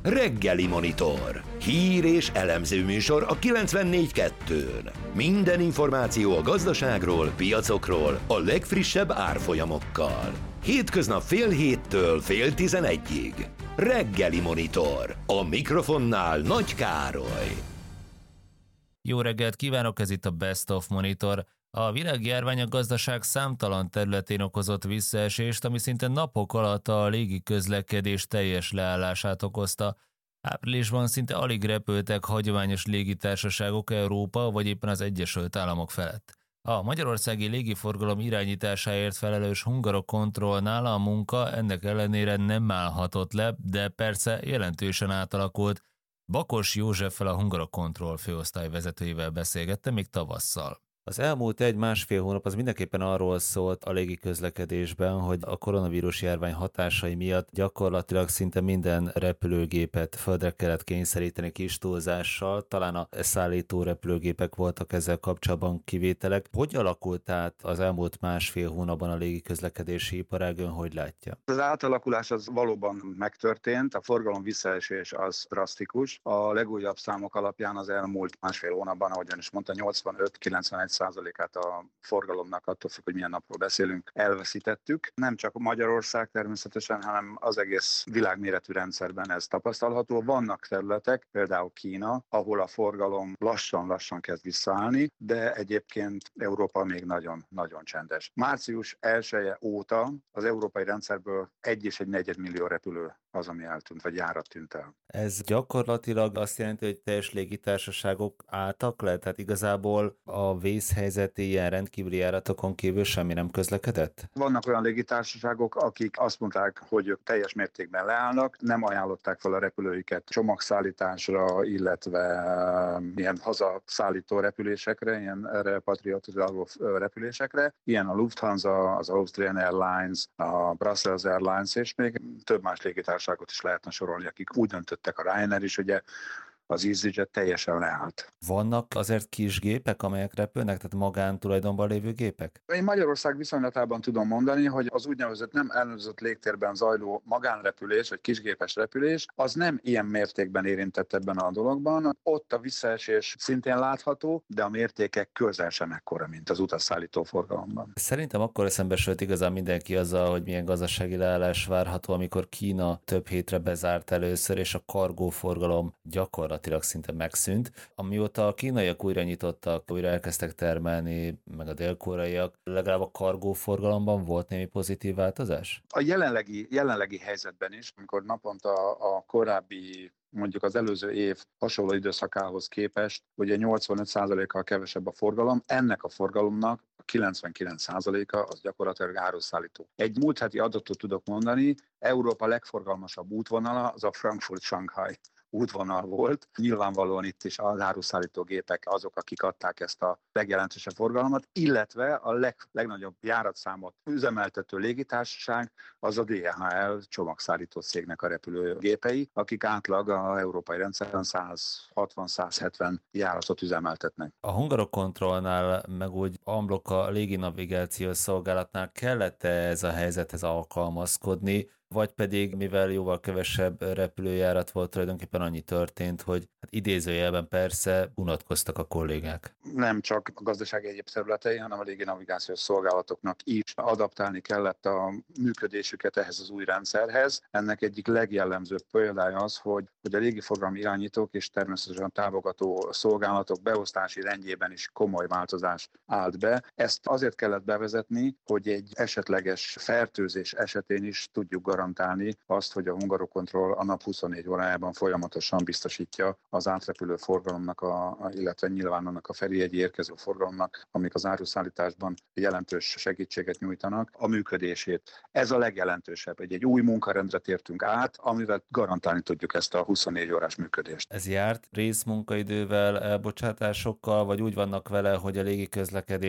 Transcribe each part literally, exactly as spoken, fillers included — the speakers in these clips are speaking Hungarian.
Reggeli Monitor. Hír és elemző műsor a kilencvennégy kettőn. Minden információ a gazdaságról, piacokról, a legfrissebb árfolyamokkal. Hétköznap fél héttől fél tizenegyig. Reggeli Monitor. A mikrofonnál Nagy Károly. Jó reggelt kívánok, ez itt a Best of Monitor. A világjárvány a gazdaság számtalan területén okozott visszaesést, ami szinte napok alatt a légi közlekedés teljes leállását okozta. Áprilisban szinte alig repültek hagyományos légitársaságok Európa vagy éppen az Egyesült Államok felett. A magyarországi légiforgalom irányításáért felelős Hungarokontrollnál a munka ennek ellenére nem állhatott le, de persze jelentősen átalakult. Bakos Józseffel, a Hungarokontroll főosztályvezetőjével beszélgettem még tavasszal. Az elmúlt egy-másfél hónap az mindenképpen arról szólt a légiközlekedésben, hogy a koronavírus járvány hatásai miatt gyakorlatilag szinte minden repülőgépet földre kellett kényszeríteni kis túlzással, talán a szállító repülőgépek voltak ezzel kapcsolatban kivételek. Hogy alakult át az elmúlt másfél hónapban a légiközlekedési iparág, ön hogy látja? Az átalakulás az valóban megtörtént, a forgalom visszaesés az drasztikus. A legújabb számok alapján az elmúlt másfél hónapban, ahogyan is mondta, nyolcvanöt-kilencvenegy százalékát a forgalomnak, attól függ, hogy milyen napról beszélünk, elveszítettük. Nem csak Magyarország természetesen, hanem az egész világméretű rendszerben ez tapasztalható. Vannak területek, például Kína, ahol a forgalom lassan-lassan kezd visszaállni, de egyébként Európa még nagyon-nagyon csendes. Március elseje óta az európai rendszerből egy és egy negyed millió repülő az, ami eltűnt, vagy járat tűnt el. Ez gyakorlatilag azt jelenti, hogy teljes légitársaságok álltak le, tehát igazából a vészhelyzeti ilyen rendkívüli járatokon kívül semmi nem közlekedett? Vannak olyan légitársaságok, akik azt mondták, hogy ők teljes mértékben leállnak, nem ajánlották fel a repülőiket csomagszállításra, illetve ilyen hazaszállító repülésekre, ilyen repatriatizáló repülésekre. Ilyen a Lufthansa, az Austrian Airlines, a Brussels Airlines, és még több más légitársaságot is lehetne sorolni, akik úgy döntöttek, a Ryanair is, ugye az EasyJet teljesen leállt. Vannak azért kis gépek, amelyek repülnek, tehát magántulajdonban lévő gépek? Én Magyarország viszonylatában tudom mondani, hogy az úgynevezett nem ellenőrzött légtérben zajló magánrepülés, vagy kisgépes repülés, az nem ilyen mértékben érintett ebben a dologban. Ott a visszaesés szintén látható, de a mértékek közel sem ekkora, mint az utasszállító forgalomban. Szerintem akkor szembesült igazán mindenki azzal, hogy milyen gazdasági leállás várható, amikor Kína több hétre bezárt először, és a kargóforgalom gyakorlatilag szinte megszűnt. Amióta a kínaiak újra nyitottak, újra elkezdtek termelni, meg a dél-koreaiak, legalább a kargóforgalomban volt némi pozitív változás? A jelenlegi, jelenlegi helyzetben is, amikor naponta a korábbi, mondjuk az előző év hasonló időszakához képest, ugye nyolcvanöt százalékkal kevesebb a forgalom, ennek a forgalomnak a kilencvenkilenc százaléka az gyakorlatilag áruszállító. Egy múlt heti adatot tudok mondani, Európa legforgalmasabb útvonala az a Frankfurt-Shanghai útvonal volt. Nyilvánvalóan itt is az áruszállító gépek azok, akik adták ezt a legjelentősebb forgalmat, illetve a leg, legnagyobb járatszámot üzemeltető légitársaság az a dé há el csomagszállító cégnek a repülőgépei, akik átlag a európai rendszeren száz hatvan-száz hetven járatot üzemeltetnek. A Hungarokontrollnál, meg úgy amblok a léginavigációs szolgálatnál kellett-e ez a helyzethez alkalmazkodni, vagy pedig, mivel jóval kevesebb repülőjárat volt, tulajdonképpen annyi történt, hogy hát idézőjelben persze unatkoztak a kollégák. Nem csak a gazdaság egyéb területei, hanem a léginavigációs szolgálatoknak is adaptálni kellett a működésüket ehhez az új rendszerhez. Ennek egyik legjellemzőbb példája az, hogy, hogy a légiforgalmi irányítók és természetesen a támogató szolgálatok beosztási rendjében is komoly változás állt be. Ezt azért kellett bevezetni, hogy egy esetleges fertőzés esetén is tudjuk garantálni azt, hogy a Hungarokontroll a nap huszonnégy órájában folyamatosan biztosítja az átrepülő forgalomnak, a, illetve nyilván annak a feljegyi érkező forgalomnak, amik az áruszállításban jelentős segítséget nyújtanak, a működését. Ez a legjelentősebb. Egy, egy új munkarendre tértünk át, amivel garantálni tudjuk ezt a huszonnégy órás működést. Ez járt részmunkaidővel, elbocsátásokkal, vagy úgy vannak vele, hogy a légiközlekedés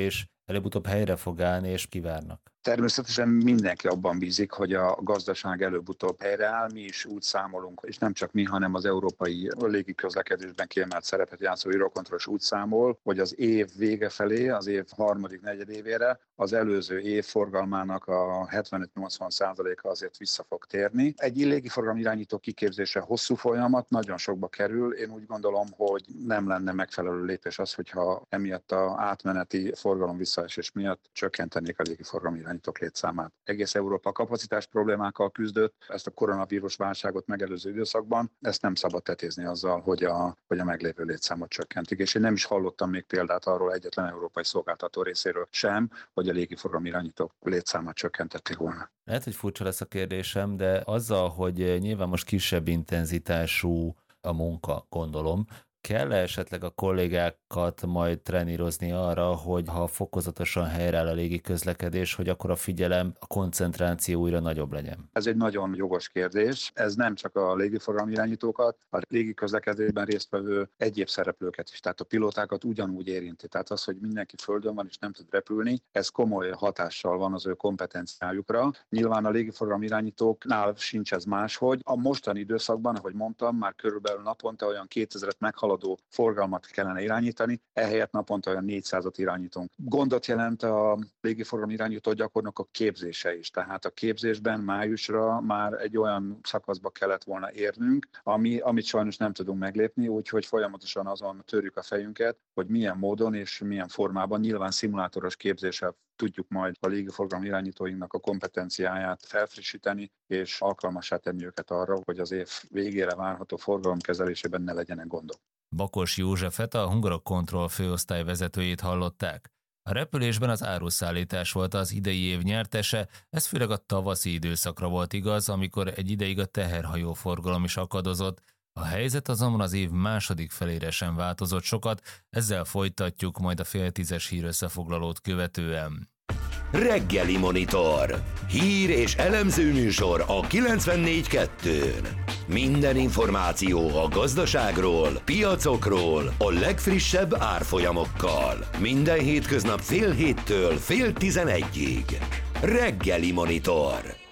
előbb-utóbb helyre fog állni, és kivárnak? Természetesen mindenki abban bízik, hogy a gazdaság előbb-utóbb helyreáll, mi is úgy számolunk, és nem csak mi, hanem az európai légiközlekedésben kiemelt szerepet játszó Eurocontrol úgy számol, hogy az év vége felé, az év harmadik negyedévére az előző év forgalmának a hetvenöt-nyolcvan százaléka azért vissza fog térni. Egy légiforgalom irányító kiképzése hosszú folyamat, nagyon sokba kerül. Én úgy gondolom, hogy nem lenne megfelelő lépés az, hogyha emiatt az átmeneti forgalom visszaesés miatt csökkentenék a légiforgalom irányítók létszámát. Egész Európa kapacitás problémákkal küzdött, ezt a koronavírus válságot megelőző időszakban, ezt nem szabad tetézni azzal, hogy a, hogy a meglévő létszámot csökkentik. És én nem is hallottam még példát arról egyetlen európai szolgáltató részéről sem, hogy a légiforgalom irányítók létszámát csökkentették volna. Lehet, hogy furcsa lesz a kérdésem, de azzal, hogy nyilván most kisebb intenzitású a munka, gondolom, kell -e esetleg a kollégákat majd trenírozni arra, hogy ha fokozatosan helyreáll a légiközlekedés, hogy akkor a figyelem, a koncentráció újra nagyobb legyen? Ez egy nagyon jogos kérdés. Ez nem csak a légiforgalmi irányítókat, a légiközlekedésben résztvevő egyéb szereplőket is, tehát a pilótákat ugyanúgy érinti. Tehát az, hogy mindenki földön van és nem tud repülni, ez komoly hatással van az ő kompetenciájukra. Nyilván a légiforgalmi irányítóknál sincs ez máshogy. A mostani időszakban, ahogy mondtam, már körülbelül naponta olyan kétezret meghaladó forgalmat kellene irányítani, ehelyett naponta olyan négyszázat irányítunk. Gondot jelent a légiforgalmi irányító gyakornokok képzése is, tehát a képzésben májusra már egy olyan szakaszba kellett volna érnünk, ami, amit sajnos nem tudunk meglépni, úgyhogy folyamatosan azon törjük a fejünket, hogy milyen módon és milyen formában, nyilván szimulátoros képzéssel tudjuk majd a légiforgalmi irányítóinknak a kompetenciáját felfrissíteni, és alkalmassá tenni őket arra, hogy az év végére várható forgalom kezelésében ne legyenek gondok. Bakos Józsefet, a Hungarocontrol főosztály vezetőjét hallották. A repülésben az áruszállítás volt az idei év nyertese, ez főleg a tavaszi időszakra volt igaz, amikor egy ideig a teherhajó forgalom is akadozott. A helyzet azonban az év második felére sem változott sokat, ezzel folytatjuk majd a fél tízes hírösszefoglalót követően. Reggeli Monitor. Hír és elemző műsor a kilencvennégy kettőn. Minden információ a gazdaságról, piacokról, a legfrissebb árfolyamokkal. Minden hétköznap fél héttől fél tizenegyig. Reggeli Monitor.